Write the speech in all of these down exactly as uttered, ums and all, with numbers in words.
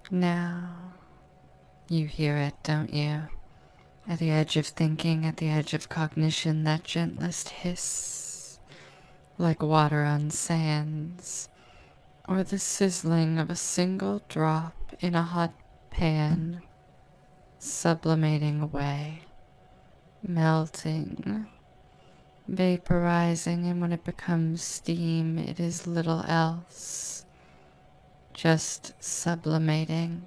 Now, you hear it, don't you? At the edge of thinking, at the edge of cognition, that gentlest hiss, like water on sands, or the sizzling of a single drop in a hot pan, sublimating away, melting, vaporizing, and when it becomes steam, it is little else, just sublimating,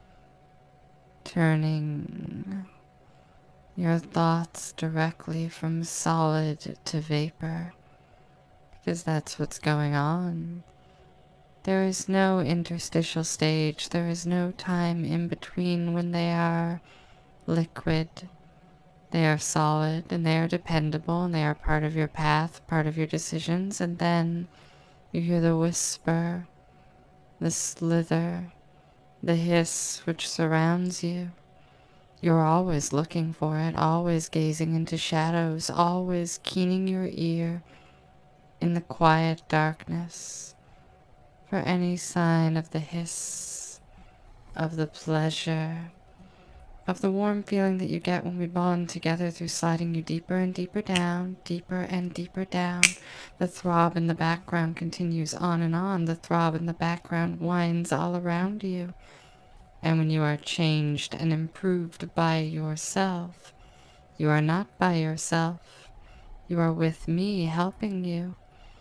turning your thoughts directly from solid to vapor, because that's what's going on. There is no interstitial stage, there is no time in between when they are liquid. They are solid and they are dependable and they are part of your path, part of your decisions, and then you hear the whisper, the slither, the hiss which surrounds you. You're always looking for it, always gazing into shadows, always keening your ear in the quiet darkness for any sign of the hiss, of the pleasure, of the warm feeling that you get when we bond together through sliding you deeper and deeper down, deeper and deeper down. The throb in the background continues on and on. The throb in the background winds all around you. And when you are changed and improved by yourself, you are not by yourself. You are with me, helping you.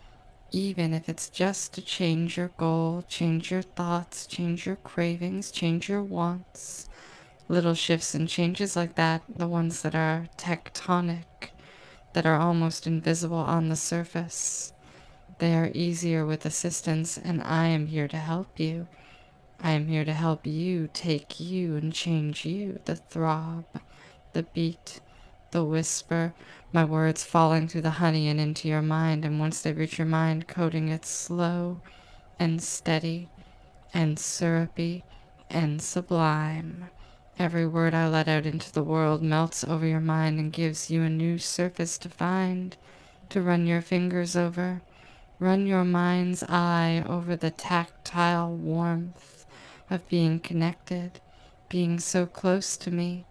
Even if it's just to change your goal, change your thoughts, change your cravings, change your wants. Little shifts and changes like that, the ones that are tectonic, that are almost invisible on the surface. They are easier with assistance, and I am here to help you. I am here to help you take you and change you. The throb, the beat, the whisper, my words falling through the honey and into your mind, and once they reach your mind, coating it slow and steady and syrupy and sublime. Every word I let out into the world melts over your mind and gives you a new surface to find, to run your fingers over. Run your mind's eye over the tactile warmth of being connected, being so close to me.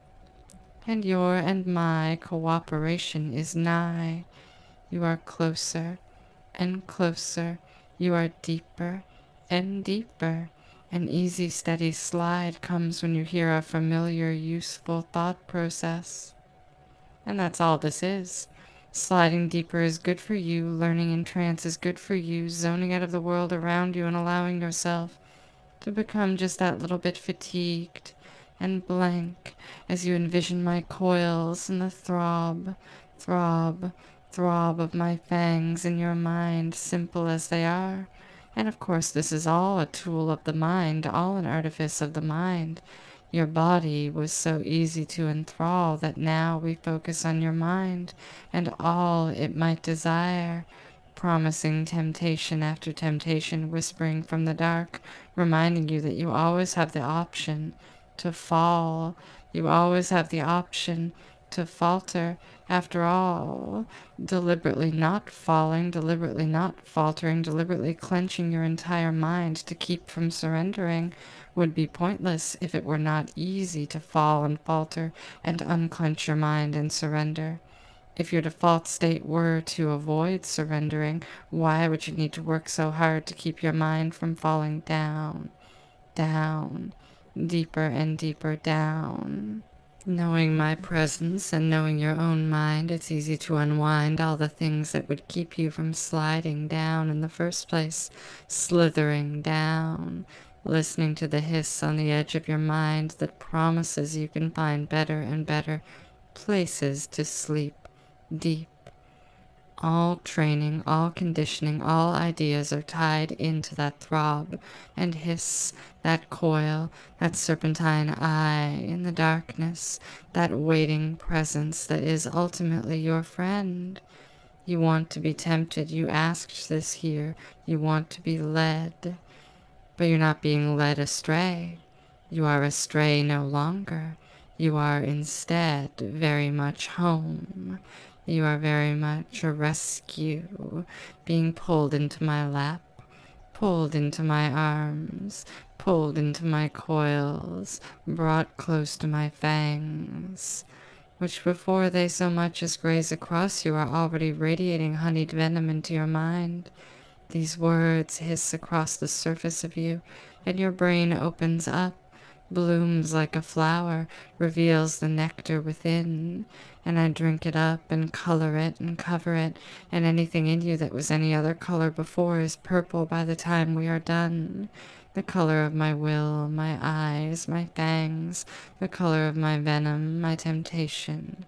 And your and my cooperation is nigh. You are closer and closer. You are deeper and deeper. An easy, steady slide comes when you hear a familiar, useful thought process. And that's all this is. Sliding deeper is good for you. Learning in trance is good for you. Zoning out of the world around you and allowing yourself to become just that little bit fatigued and blank as you envision my coils and the throb, throb, throb of my fangs in your mind, simple as they are. And of course, this is all a tool of the mind, all an artifice of the mind. Your body was so easy to enthrall that now we focus on your mind and all it might desire, promising temptation after temptation, whispering from the dark, reminding you that you always have the option to fall. You always have the option to falter. After all, deliberately not falling, deliberately not faltering, deliberately clenching your entire mind to keep from surrendering would be pointless if it were not easy to fall and falter and unclench your mind and surrender. If your default state were to avoid surrendering, why would you need to work so hard to keep your mind from falling down, down, deeper and deeper down? Knowing my presence and knowing your own mind, it's easy to unwind all the things that would keep you from sliding down in the first place, slithering down, listening to the hiss on the edge of your mind that promises you can find better and better places to sleep deep. All training, all conditioning, all ideas are tied into that throb and hiss, that coil, that serpentine eye in the darkness, that waiting presence that is ultimately your friend. You want to be tempted. You asked this here. You want to be led. But you're not being led astray. You are astray no longer. You are instead very much home. You are very much a rescue, being pulled into my lap, pulled into my arms, pulled into my coils, brought close to my fangs, which before they so much as graze across you are already radiating honeyed venom into your mind. These words hiss across the surface of you, and your brain opens up, blooms like a flower, reveals the nectar within, and I drink it up and color it and cover it, and anything in you that was any other color before is purple by the time we are done. The color of my will, my eyes, my fangs, the color of my venom, my temptation.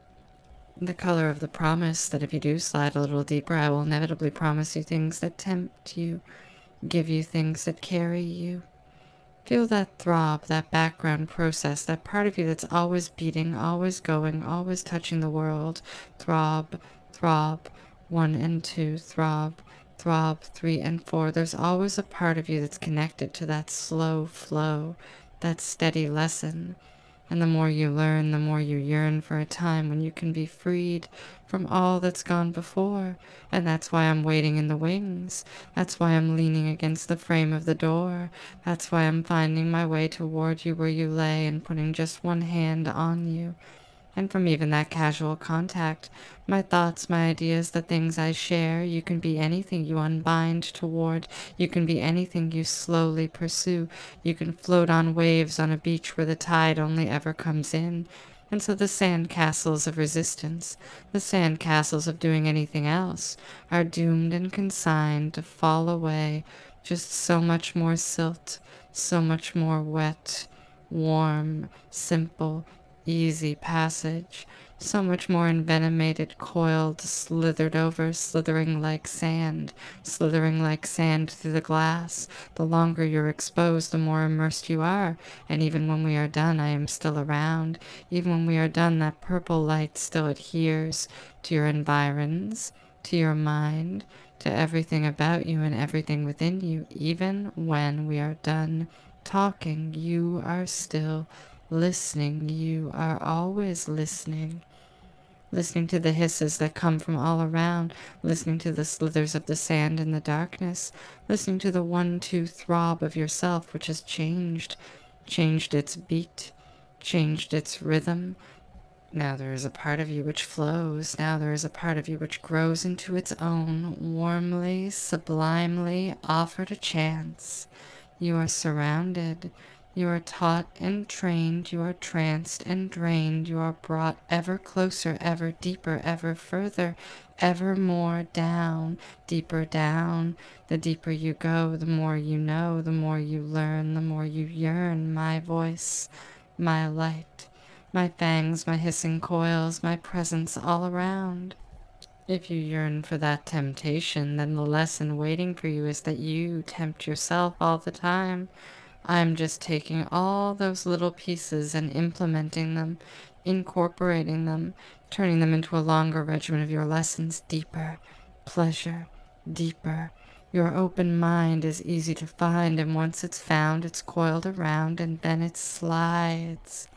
The color of the promise that if you do slide a little deeper, I will inevitably promise you things that tempt you, give you things that carry you. Feel that throb, that background process, that part of you that's always beating, always going, always touching the world. Throb, throb, one and two, throb, throb, three and four. There's always a part of you that's connected to that slow flow, that steady lesson. And the more you learn, the more you yearn for a time when you can be freed from all that's gone before. And that's why I'm waiting in the wings. That's why I'm leaning against the frame of the door. That's why I'm finding my way toward you where you lay and putting just one hand on you. And from even that casual contact, my thoughts, my ideas, the things I share, you can be anything you unbind toward. You can be anything you slowly pursue. You can float on waves on a beach where the tide only ever comes in. And so the sand castles of resistance, the sand castles of doing anything else, are doomed and consigned to fall away, just so much more silt, so much more wet, warm, simple, easy passage, so much more envenomated, coiled, slithered over, slithering like sand, slithering like sand through the glass. The longer you're exposed, the more immersed you are, and even when we are done, I am still around. Even when we are done, that purple light still adheres to your environs, to your mind, to everything about you and everything within you. Even when we are done talking, you are still listening. You are always listening. Listening to the hisses that come from all around, listening to the slithers of the sand in the darkness, listening to the one-two throb of yourself which has changed, changed its beat, changed its rhythm. Now there is a part of you which flows, now there is a part of you which grows into its own, warmly, sublimely offered a chance. You are surrounded. You are taught and trained, you are tranced and drained, you are brought ever closer, ever deeper, ever further, ever more down, deeper down. The deeper you go, the more you know, the more you learn, the more you yearn. My voice, my light, my fangs, my hissing coils, my presence all around. If you yearn for that temptation, then the lesson waiting for you is that you tempt yourself all the time. I'm just taking all those little pieces and implementing them, incorporating them, turning them into a longer regimen of your lessons. Deeper, pleasure, deeper. Your open mind is easy to find, and once it's found, it's coiled around, and then it slides.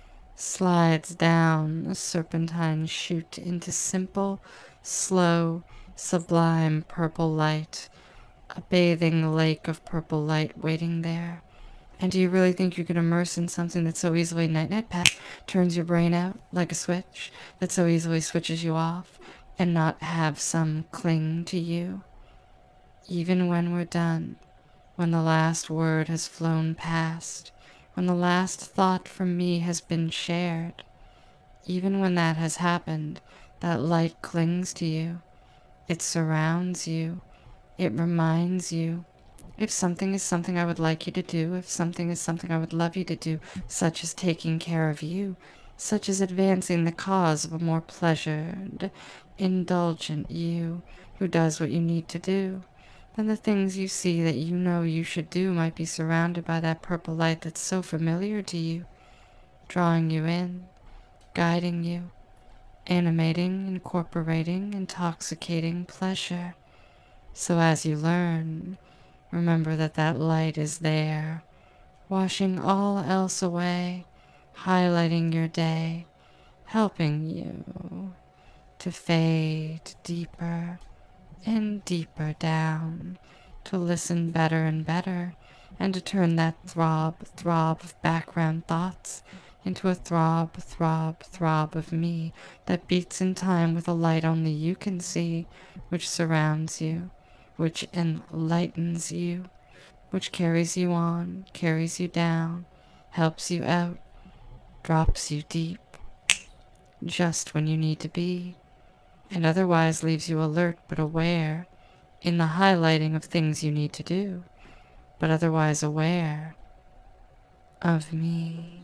Slides down a serpentine chute into simple, slow, sublime purple light. A bathing lake of purple light waiting there. And do you really think you could immerse in something that so easily night-night pat turns your brain out like a switch, that so easily switches you off, and not have some cling to you? Even when we're done, when the last word has flown past, when the last thought from me has been shared, even when that has happened, that light clings to you. It surrounds you. It reminds you. If something is something I would like you to do, if something is something I would love you to do, such as taking care of you, such as advancing the cause of a more pleasured, indulgent you who does what you need to do, then the things you see that you know you should do might be surrounded by that purple light that's so familiar to you, drawing you in, guiding you, animating, incorporating, intoxicating pleasure. So as you learn, remember that that light is there, washing all else away, highlighting your day, helping you to fade deeper and deeper down to listen better and better, and to turn that throb, throb of background thoughts into a throb, throb, throb of me that beats in time with a light only you can see, which surrounds you, which enlightens you, which carries you on, carries you down, helps you out, drops you deep, just when you need to be, and otherwise leaves you alert but aware in the highlighting of things you need to do, but otherwise aware of me.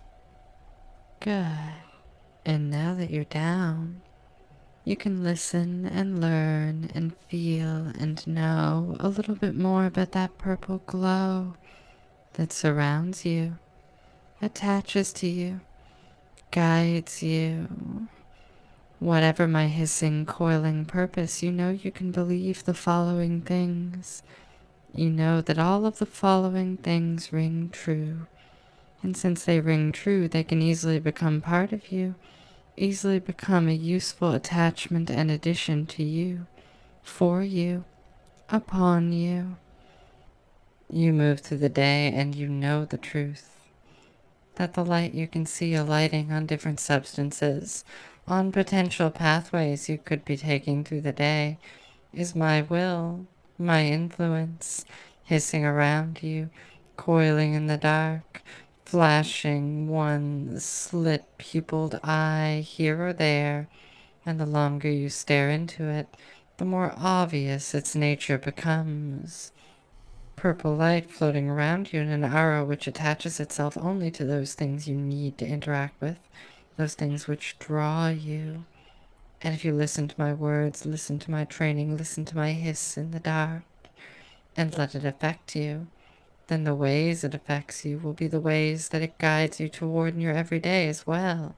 Good. And now that you're down, you can listen and learn and feel and know a little bit more about that purple glow that surrounds you, attaches to you, guides you. Whatever my hissing, coiling purpose, you know you can believe the following things. You know that all of the following things ring true. And since they ring true, they can easily become part of you, easily become a useful attachment and addition to you, for you, upon you. You move through the day and you know the truth. That the light you can see alighting on different substances, on potential pathways you could be taking through the day, is my will, my influence, hissing around you, coiling in the dark, flashing one slit-pupilled eye here or there, and the longer you stare into it, the more obvious its nature becomes. Purple light floating around you in an aura which attaches itself only to those things you need to interact with, those things which draw you. And if you listen to my words, listen to my training, listen to my hiss in the dark, and let it affect you, then the ways it affects you will be the ways that it guides you toward in your everyday as well.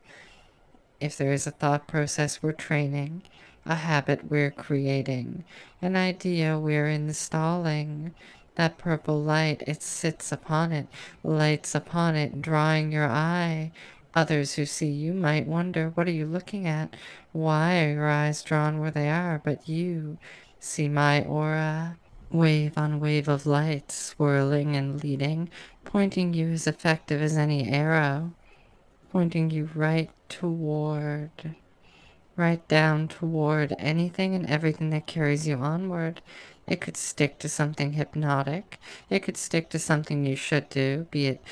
If there is a thought process we're training, a habit we're creating, an idea we're installing, that purple light, it sits upon it, lights upon it, drawing your eye. Others who see you might wonder, what are you looking at? Why are your eyes drawn where they are? But you see my aura, wave on wave of light, swirling and leading, pointing you as effective as any arrow, pointing you right toward, right down toward anything and everything that carries you onward. It could stick to something hypnotic. It could stick to something you should do, be it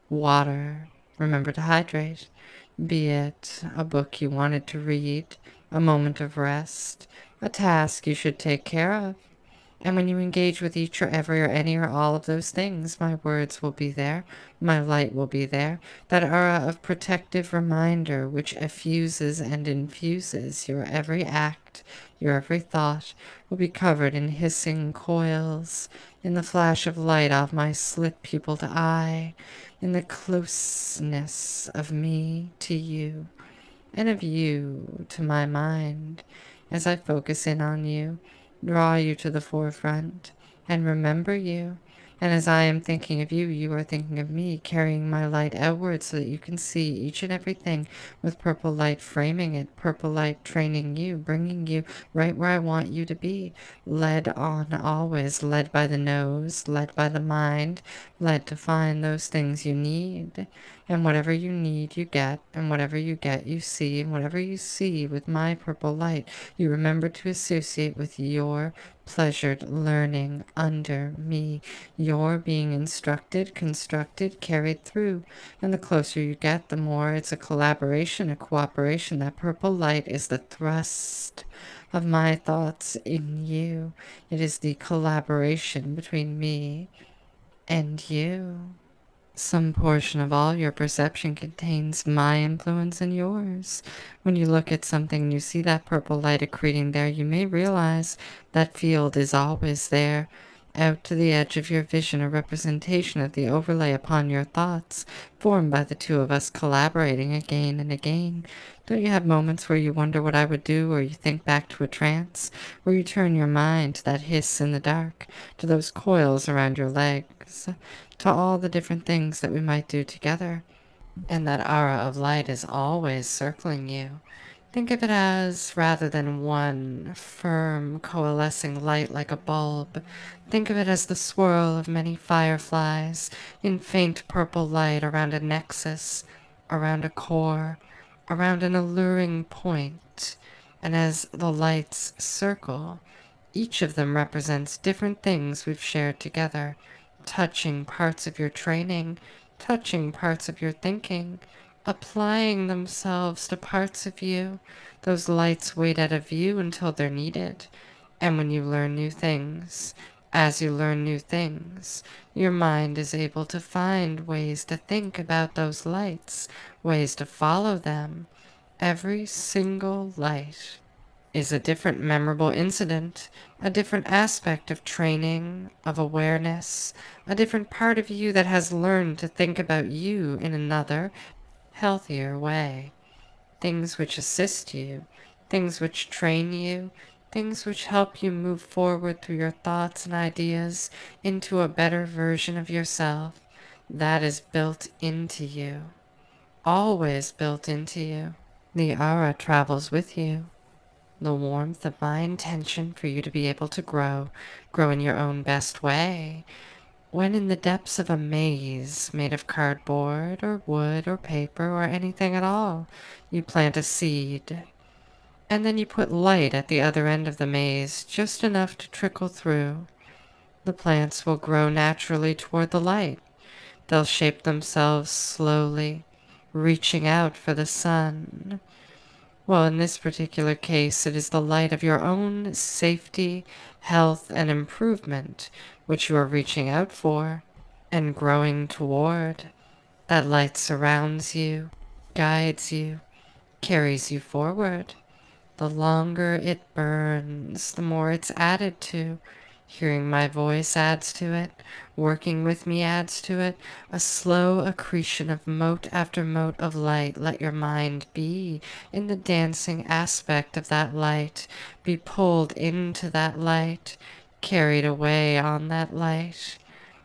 water, remember to hydrate, be it a book you wanted to read, a moment of rest, a task you should take care of. And when you engage with each or every or any or all of those things, my words will be there, my light will be there, that aura of protective reminder which effuses and infuses your every act, your every thought, will be covered in hissing coils, in the flash of light of my slit-pupilled eye, in the closeness of me to you, and of you to my mind, as I focus in on you, draw you to the forefront, and remember you. And as I am thinking of you, you are thinking of me, carrying my light outward so that you can see each and everything with purple light framing it, purple light training you, bringing you right where I want you to be, led on always, led by the nose, led by the mind, led to find those things you need. And whatever you need, you get, and whatever you get, you see, and whatever you see with my purple light, you remember to associate with your pleasured learning under me, your being instructed, constructed, carried through. And the closer you get, the more it's a collaboration, a cooperation. That purple light is the thrust of my thoughts in you. It is the collaboration between me and you. Some portion of all your perception contains my influence and yours. When you look at something and you see that purple light accreting there, you may realize that field is always there. Out to the edge of your vision, a representation of the overlay upon your thoughts, formed by the two of us collaborating again and again. Don't you have moments where you wonder what I would do, or you think back to a trance, where you turn your mind to that hiss in the dark, to those coils around your legs, to all the different things that we might do together? And that aura of light is always circling you, Think of it as, rather than one firm, coalescing light like a bulb, think of it as the swirl of many fireflies in faint purple light around a nexus, around a core, around an alluring point. And as the lights circle, each of them represents different things we've shared together, touching parts of your training, touching parts of your thinking, applying themselves to parts of you. Those lights wait out of you until they're needed. And when you learn new things, as you learn new things, your mind is able to find ways to think about those lights, ways to follow them. Every single light is a different memorable incident, a different aspect of training, of awareness, a different part of you that has learned to think about you in another, healthier way. Things which assist you, things which train you, things which help you move forward through your thoughts and ideas into a better version of yourself. That is built into you, always built into you. The aura travels with you. The warmth of my intention for you to be able to grow, grow in your own best way. When in the depths of a maze made of cardboard or wood or paper or anything at all, you plant a seed. And then you put light at the other end of the maze, just enough to trickle through. The plants will grow naturally toward the light. They'll shape themselves slowly, reaching out for the sun. Well, in this particular case, it is the light of your own safety, health, and improvement which you are reaching out for and growing toward. That light surrounds you, guides you, carries you forward. The longer it burns, the more it's added to. Hearing my voice adds to it. Working with me adds to it. A slow accretion of mote after mote of light. Let your mind be in the dancing aspect of that light. Be pulled into that light. Carried away on that light.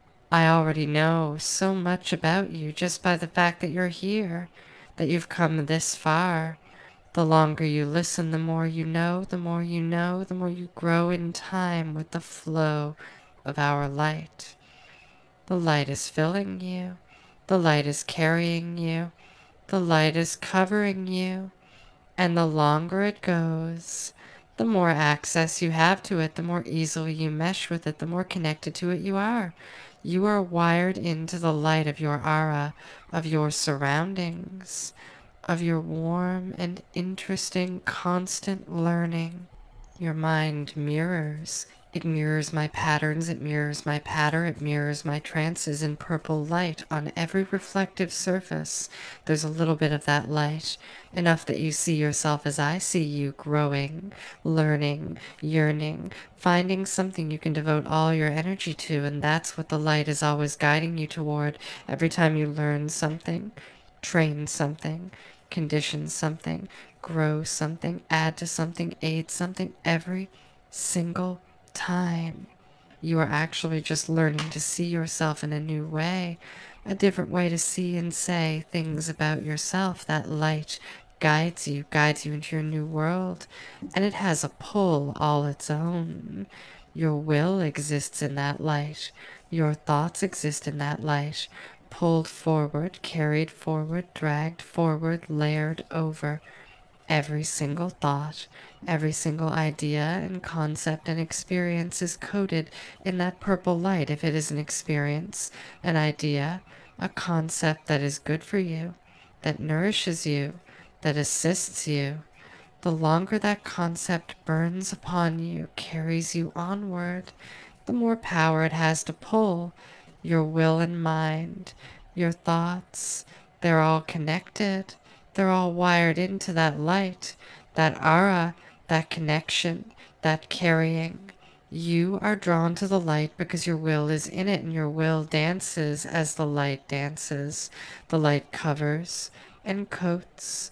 I already know so much about you just by the fact that you're here, that you've come this far. The longer you listen, the more you know, the more you know, the more you grow in time with the flow of our light. The light is filling you. The light is carrying you. The light is covering you. And the longer it goes, the more access you have to it, the more easily you mesh with it, the more connected to it you are. You are wired into the light of your aura, of your surroundings, of your warm and interesting constant learning. Your mind mirrors. It mirrors my patterns, it mirrors my patter, it mirrors my trances in purple light on every reflective surface. There's a little bit of that light, enough that you see yourself as I see you, growing, learning, yearning, finding something you can devote all your energy to, and that's what the light is always guiding you toward. Every time you learn something, train something, condition something, grow something, add to something, aid something, every single time. You are actually just learning to see yourself in a new way, a different way to see and say things about yourself. That light guides you, guides you into your new world, and it has a pull all its own. Your will exists in that light. Your thoughts exist in that light. Pulled forward, carried forward, dragged forward, layered over. Every single thought, every single idea and concept and experience is coated in that purple light. If it is an experience, an idea, a concept that is good for you, that nourishes you, that assists you, the longer that concept burns upon you, carries you onward, the more power it has to pull. Your will and mind, your thoughts, they're all connected. They're all wired into that light, that aura, that connection, that carrying. You are drawn to the light because your will is in it, and your will dances as the light dances. The light covers and coats,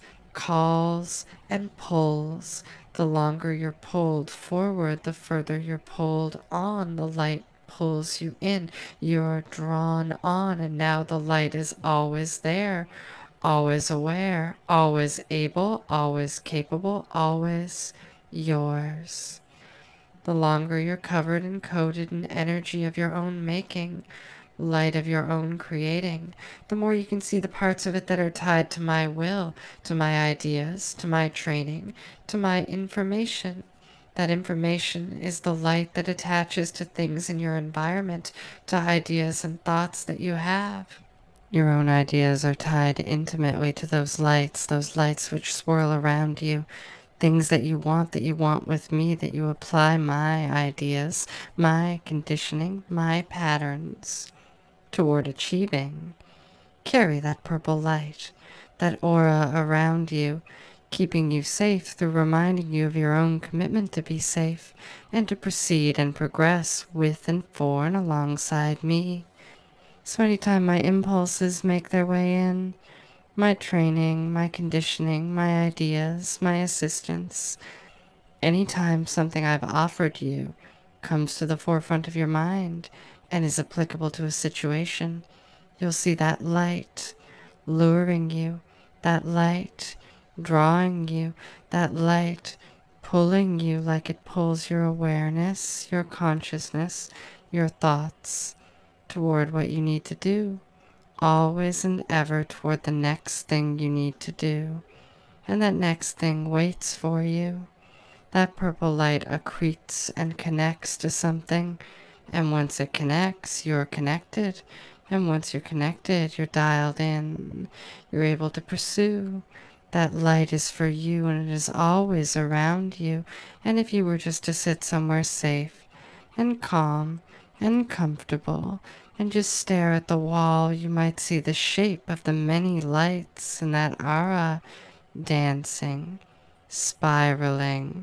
calls and pulls. The longer you're pulled forward, the further you're pulled on. The light pulls you in. You're drawn on, and now the light is always there, always aware, always able, always capable, always yours. The longer you're covered and coated in energy of your own making, light of your own creating, the more you can see the parts of it that are tied to my will, to my ideas, to my training, to my information. That information is the light that attaches to things in your environment, to ideas and thoughts that you have. Your own ideas are tied intimately to those lights, those lights which swirl around you, things that you want, that you want with me, that you apply my ideas, my conditioning, my patterns toward achieving. Carry that purple light, that aura around you, keeping you safe through reminding you of your own commitment to be safe and to proceed and progress with and for and alongside me. So anytime my impulses make their way in, my training, my conditioning, my ideas, my assistance, anytime something I've offered you comes to the forefront of your mind and is applicable to a situation, you'll see that light luring you, that light drawing you, that light pulling you like it pulls your awareness, your consciousness, your thoughts toward what you need to do, always and ever toward the next thing you need to do. And that next thing waits for you. That purple light accretes and connects to something, and once it connects, you're connected. And once you're connected, you're dialed in. You're able to pursue. That light is for you, and it is always around you. And if you were just to sit somewhere safe and calm and comfortable and just stare at the wall, you might see the shape of the many lights in that aura dancing, spiraling,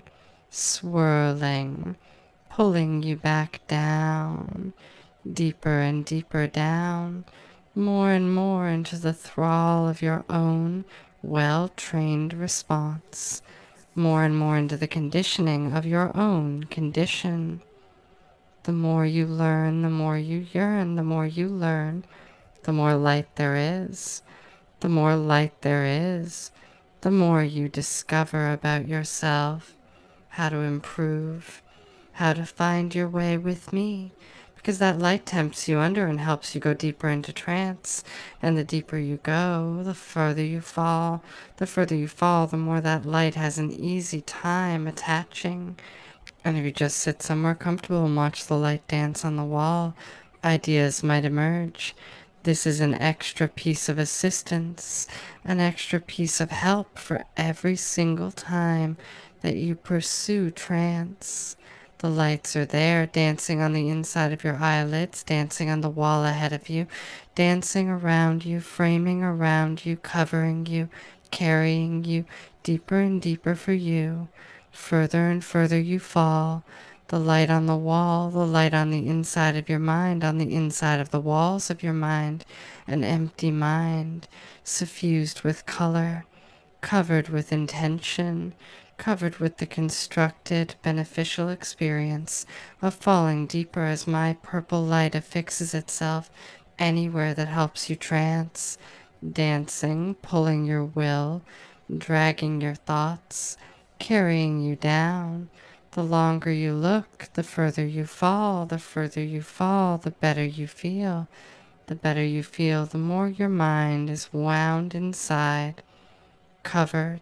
swirling, pulling you back down, deeper and deeper down, more and more into the thrall of your own well-trained response, more and more into the conditioning of your own condition. The more you learn, the more you yearn, the more you learn, the more light there is. The more light there is, the more you discover about yourself, how to improve, how to find your way with me, because that light tempts you under and helps you go deeper into trance. And the deeper you go, the further you fall. The further you fall, the more that light has an easy time attaching. And if you just sit somewhere comfortable and watch the light dance on the wall, ideas might emerge. This is an extra piece of assistance, an extra piece of help for every single time that you pursue trance. The lights are there, dancing on the inside of your eyelids, dancing on the wall ahead of you, dancing around you, framing around you, covering you, carrying you deeper and deeper for you. Further and further you fall. The light on the wall, the light on the inside of your mind, on the inside of the walls of your mind, an empty mind, suffused with color, covered with intention, covered with the constructed, beneficial experience of falling deeper as my purple light affixes itself anywhere that helps you trance, dancing, pulling your will, dragging your thoughts, carrying you down. The longer you look, the further you fall. The further you fall, the better you feel. The better you feel, the more your mind is wound inside, covered,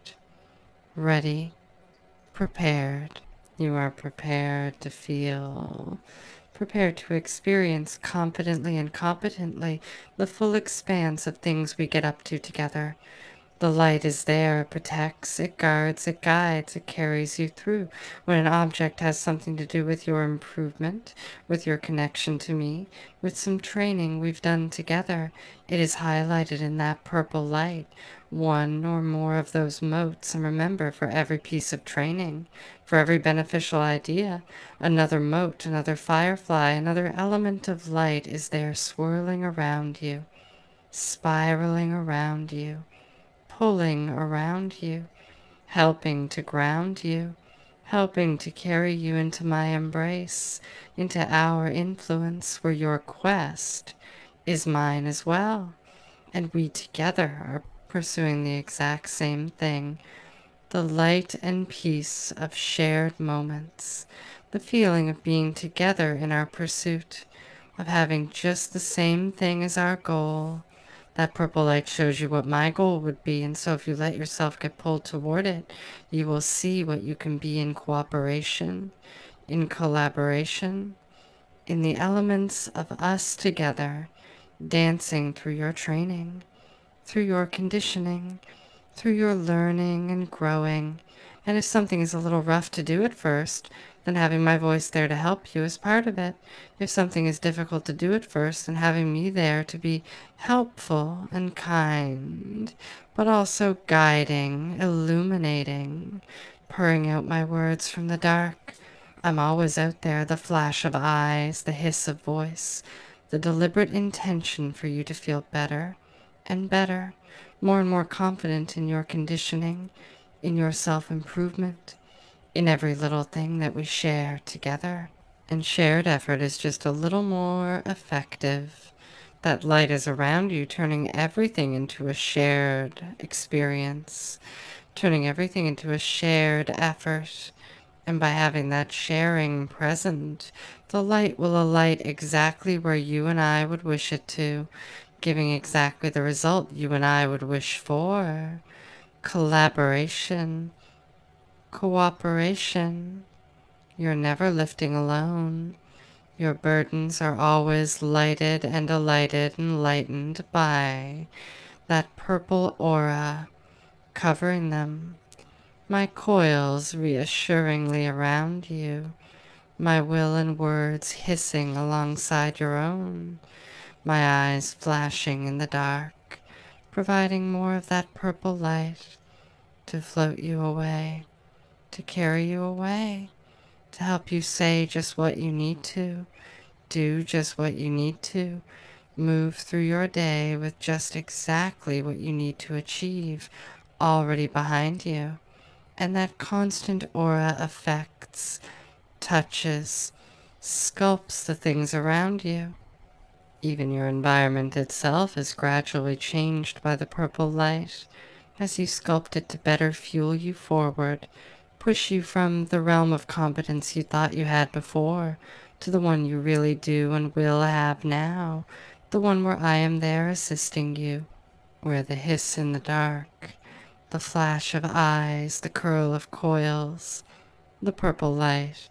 ready, prepared. You are prepared to feel, prepared to experience confidently and competently the full expanse of things we get up to together. The light is there, it protects, it guards, it guides, it carries you through. When an object has something to do with your improvement, with your connection to me, with some training we've done together, it is highlighted in that purple light. One or more of those motes, and remember, for every piece of training, for every beneficial idea, another mote, another firefly, another element of light is there swirling around you, spiraling around you, pulling around you, helping to ground you, helping to carry you into my embrace, into our influence, where your quest is mine as well, and we together are pursuing the exact same thing. The light and peace of shared moments, the feeling of being together in our pursuit, of having just the same thing as our goal. That purple light shows you what my goal would be, and so if you let yourself get pulled toward it, you will see what you can be in cooperation, in collaboration, in the elements of us together, dancing through your training, through your conditioning, through your learning and growing. And if something is a little rough to do at first, then having my voice there to help you is part of it. If something is difficult to do at first, then having me there to be helpful and kind, but also guiding, illuminating, pouring out my words from the dark. I'm always out there, the flash of eyes, the hiss of voice, the deliberate intention for you to feel better and better, more and more confident in your conditioning, in your self-improvement, in every little thing that we share together. And shared effort is just a little more effective. That light is around you, turning everything into a shared experience, turning everything into a shared effort. And by having that sharing present, the light will alight exactly where you and I would wish it to, giving exactly the result you and I would wish for. Collaboration, cooperation. You're never lifting alone. Your burdens are always lighted and alighted and lightened by that purple aura covering them. My coils reassuringly around you, my will and words hissing alongside your own, my eyes flashing in the dark, providing more of that purple light to float you away, to carry you away, to help you say just what you need to, do just what you need to, move through your day with just exactly what you need to achieve already behind you. And that constant aura affects, touches, sculpts the things around you. Even your environment itself is gradually changed by the purple light as you sculpt it to better fuel you forward, push you from the realm of competence you thought you had before to the one you really do and will have now, the one where I am there assisting you, where the hiss in the dark, the flash of eyes, the curl of coils, the purple light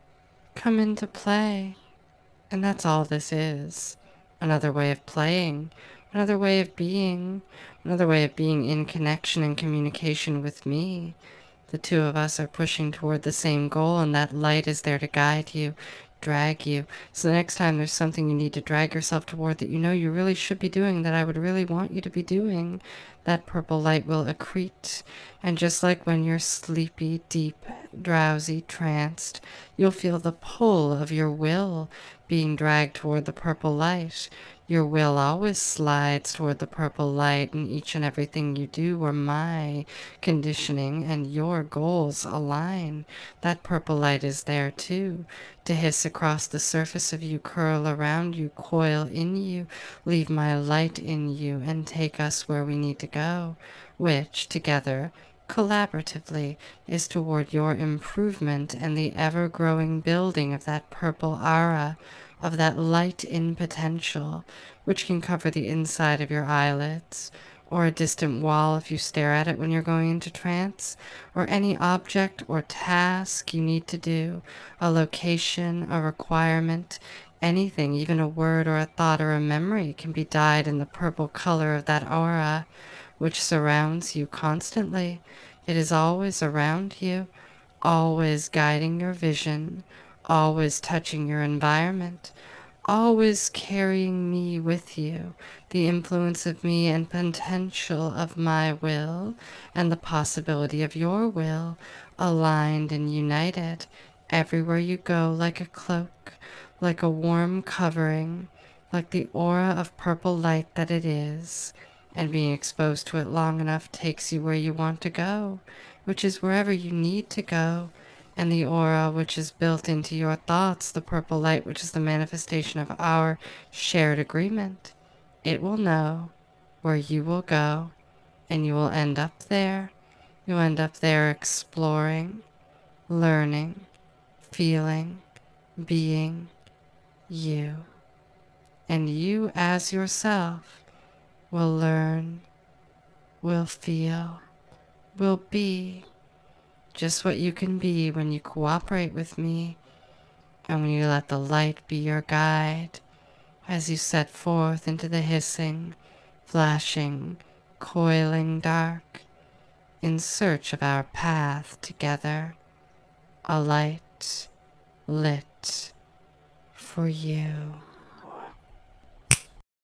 come into play. And that's all this is. Another way of playing, another way of being, another way of being in connection and communication with me. The two of us are pushing toward the same goal, and that light is there to guide you, drag you. So the next time there's something you need to drag yourself toward that you know you really should be doing, that I would really want you to be doing, that purple light will accrete. And just like when you're sleepy, deep, drowsy, tranced, you'll feel the pull of your will being dragged toward the purple light. Your will always slides toward the purple light in each and everything you do, where my conditioning and your goals align. That purple light is there too, to hiss across the surface of you, curl around you, coil in you, leave my light in you, and take us where we need to go, which, together, collaboratively, is toward your improvement and the ever-growing building of that purple aura, of that light in potential, which can cover the inside of your eyelids, or a distant wall if you stare at it when you're going into trance, or any object or task you need to do, a location, a requirement, anything, even a word or a thought or a memory can be dyed in the purple color of that aura, which surrounds you constantly. It is always around you, always guiding your vision, always touching your environment, always carrying me with you, the influence of me and potential of my will, and the possibility of your will, aligned and united, everywhere you go, like a cloak, like a warm covering, like the aura of purple light that it is, and being exposed to it long enough takes you where you want to go, which is wherever you need to go. And the aura which is built into your thoughts, the purple light which is the manifestation of our shared agreement, it will know where you will go, And you will end up there. You end up there exploring, learning, feeling, being you. And you as yourself will learn, will feel, will be just what you can be when you cooperate with me and when you let the light be your guide as you set forth into the hissing, flashing, coiling dark in search of our path together, a light lit for you.